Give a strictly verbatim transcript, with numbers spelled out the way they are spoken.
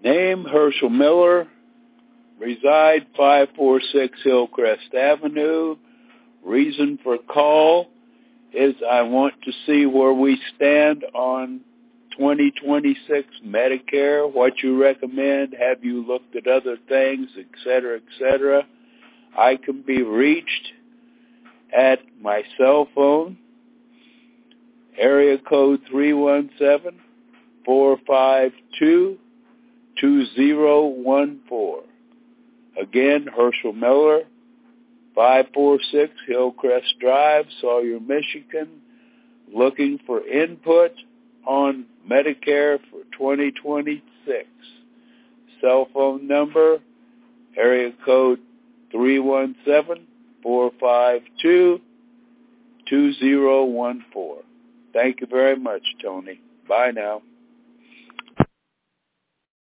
Name, Herschel Miller. Reside, five forty-six Hillcrest Avenue. Reason for call is I want to see where we stand on twenty twenty-six Medicare, what you recommend, have you looked at other things, et cetera, et cetera. I can be reached at my cell phone, area code three one seven, four five two, two zero one four. Again, Herschel Miller, five forty-six Hillcrest Drive, Sawyer, Michigan, looking for input on Medicare for twenty twenty-six. Cell phone number, area code three one seven, four five two, two zero one four. Thank you very much, Tony. Bye now.